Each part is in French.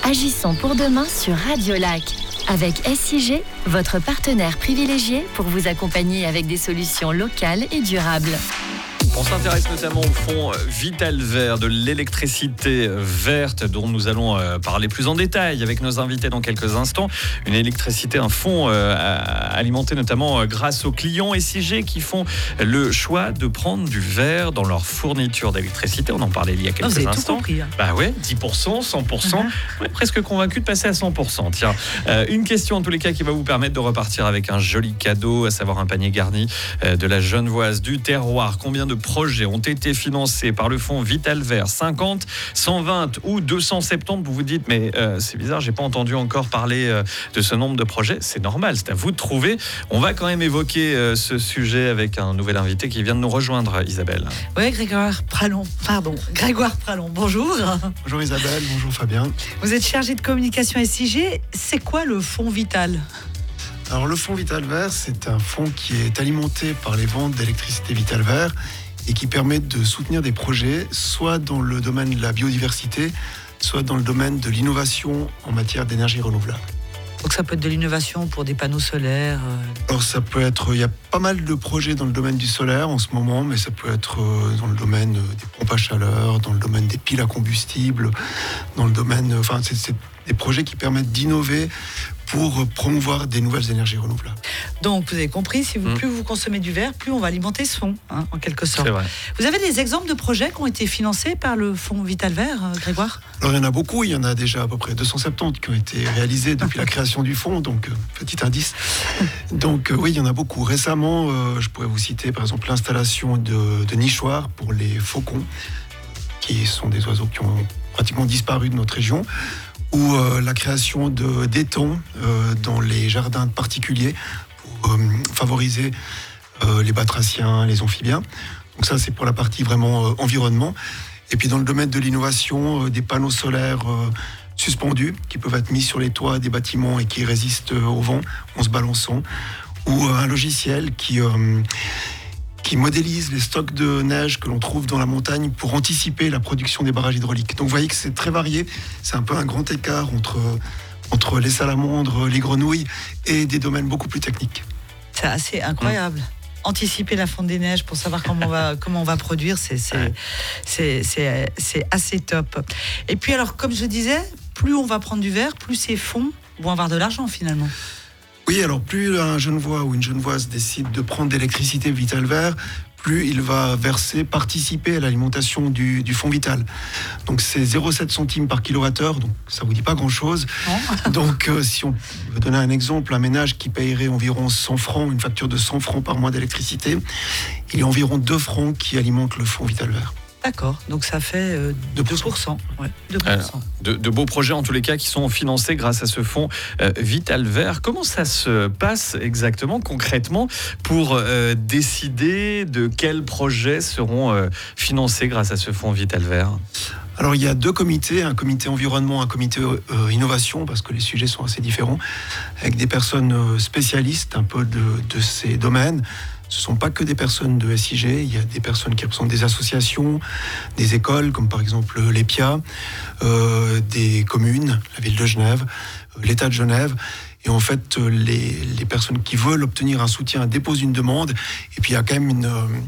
Agissons pour demain sur Radio Lac. Avec SIG, votre partenaire privilégié pour vous accompagner avec des solutions locales et durables. On s'intéresse notamment au fonds Vital Vert, de l'électricité verte dont nous allons parler plus en détail avec nos invités dans quelques instants. Une électricité, un fonds alimenté notamment grâce aux clients SIG qui font le choix de prendre du verre dans leur fourniture d'électricité. On en parlait il y a quelques instants. Vous avez tout compris. Bah ouais, 10%, 100%. On est presque convaincu de passer à 100%. Tiens, une question en tous les cas qui va vous permettre de repartir avec un joli cadeau, à savoir un panier garni de la Genevoise du terroir. Combien de projets ont été financés par le fonds Vital Vert? 50, 120 ou 270? Vous vous dites, mais c'est bizarre, j'ai pas entendu encore parler de ce nombre de projets. C'est normal, c'est à vous de trouver. On va quand même évoquer ce sujet avec un nouvel invité qui vient de nous rejoindre, Isabelle. Oui, Grégoire Pralon, bonjour. Bonjour Isabelle, bonjour Fabien. Vous êtes chargé de communication SIG. C'est quoi le fonds Vital ? Alors le fonds Vital Vert, c'est un fonds qui est alimenté par les ventes d'électricité Vital Vert et qui permet de soutenir des projets, soit dans le domaine de la biodiversité, soit dans le domaine de l'innovation en matière d'énergie renouvelable. Donc ça peut être de l'innovation pour des panneaux solaires. Alors ça peut être, il y a pas mal de projets dans le domaine du solaire en ce moment, mais ça peut être dans le domaine des pompes à chaleur, dans le domaine des piles à combustible, dans le domaine, c'est des projets qui permettent d'innover pour promouvoir des nouvelles énergies renouvelables. Donc, vous avez compris, si plus vous consommez du verre, plus on va alimenter ce fonds, en quelque sorte. C'est vrai. Vous avez des exemples de projets qui ont été financés par le fonds Vital Vert, Grégoire ? Alors, il y en a beaucoup. Il y en a déjà à peu près 270 qui ont été réalisés depuis la création du fonds. Donc, petit indice. Donc, oui, il y en a beaucoup. Récemment, je pourrais vous citer, par exemple, l'installation de nichoirs pour les faucons, qui sont des oiseaux qui ont pratiquement disparu de notre région, ou la création d'étangs dans les jardins de particuliers pour favoriser les batraciens, les amphibiens. Donc ça, c'est pour la partie vraiment environnement. Et puis dans le domaine de l'innovation, des panneaux solaires suspendus qui peuvent être mis sur les toits des bâtiments et qui résistent au vent en se balançant, ou un logiciel qui modélise les stocks de neige que l'on trouve dans la montagne pour anticiper la production des barrages hydrauliques. Donc vous voyez que c'est très varié, c'est un peu un grand écart entre les salamandres, les grenouilles et des domaines beaucoup plus techniques. C'est assez incroyable. Anticiper la fonte des neiges pour savoir comment on va produire, c'est assez top. Et puis alors, comme je disais, plus on va prendre du verre, plus ces fonds vont avoir de l'argent finalement. Oui, alors plus un Genevois ou une Genevoise décide de prendre d'électricité Vital Vert, plus il va participer à l'alimentation du fonds Vital. Donc c'est 0,7 centimes par kilowattheure, donc ça vous dit pas grand-chose. Donc si on veut donner un exemple, un ménage qui paierait environ 100 francs, une facture de 100 francs par mois d'électricité, il y a environ 2 francs qui alimentent le fonds Vital Vert. D'accord, donc ça fait 2%. Ouais, 2%. Alors, de beaux projets en tous les cas qui sont financés grâce à ce fonds Vital Vert. Comment ça se passe exactement, concrètement, pour décider de quels projets seront financés grâce à ce fonds Vital Vert ? Alors il y a 2 comités, un comité environnement, un comité innovation, parce que les sujets sont assez différents, avec des personnes spécialistes un peu de ces domaines. Ce ne sont pas que des personnes de SIG, il y a des personnes qui représentent des associations, des écoles, comme par exemple l'EPIA, des communes, la ville de Genève, l'État de Genève. Et en fait, les personnes qui veulent obtenir un soutien déposent une demande. Et puis, il y a quand même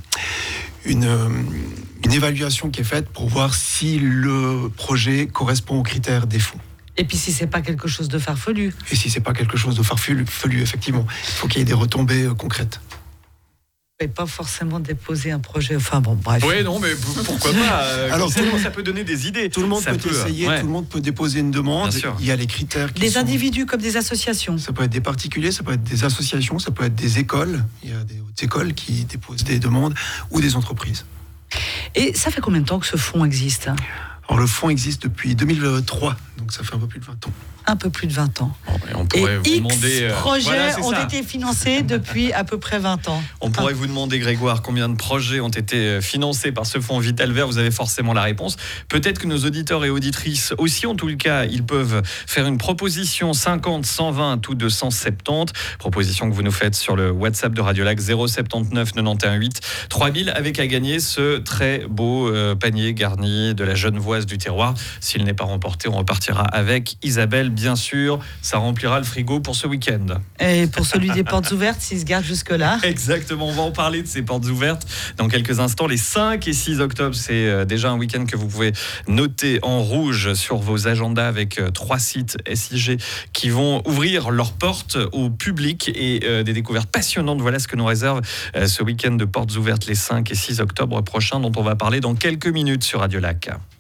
une évaluation qui est faite pour voir si le projet correspond aux critères des fonds. Et puis si c'est pas quelque chose de farfelu. Et si c'est pas quelque chose de farfelu, effectivement, il faut qu'il y ait des retombées concrètes. Et pas forcément déposer un projet. Enfin bon, bref. Oui, non, mais pourquoi pas Alors, ça peut donner des idées. Tout le monde peut essayer, tout le monde peut déposer une demande. Il y a les critères qui des individus comme des associations. Ça peut être des particuliers, ça peut être des associations, ça peut être des écoles. Il y a des hautes écoles qui déposent des demandes ou des entreprises. Et ça fait combien de temps que ce fonds existe ? Alors le fonds existe depuis 2003, donc ça fait un peu plus de 20 ans. un peu plus de 20 ans. Bon, et on pourrait vous demander. Projets ont été financés depuis à peu près 20 ans. On pourrait vous demander, Grégoire, combien de projets ont été financés par ce fonds Vital Vert. Vous avez forcément la réponse. Peut-être que nos auditeurs et auditrices aussi, en tout le cas, ils peuvent faire une proposition 50 120 ou 270. Proposition que vous nous faites sur le WhatsApp de Radiolac 079 91 8 3000 avec à gagner ce très beau panier garni de la Genevoise du terroir. S'il n'est pas remporté, on repartira avec Isabelle, bien sûr. Ça remplira le frigo pour ce week-end. Et pour celui des portes ouvertes, s'il se garde jusque-là. Exactement, on va en parler de ces portes ouvertes dans quelques instants. Les 5 et 6 octobre, c'est déjà un week-end que vous pouvez noter en rouge sur vos agendas avec 3 sites SIG qui vont ouvrir leurs portes au public et des découvertes passionnantes. Voilà ce que nous réserve ce week-end de portes ouvertes les 5 et 6 octobre prochains dont on va parler dans quelques minutes sur Radio Lac.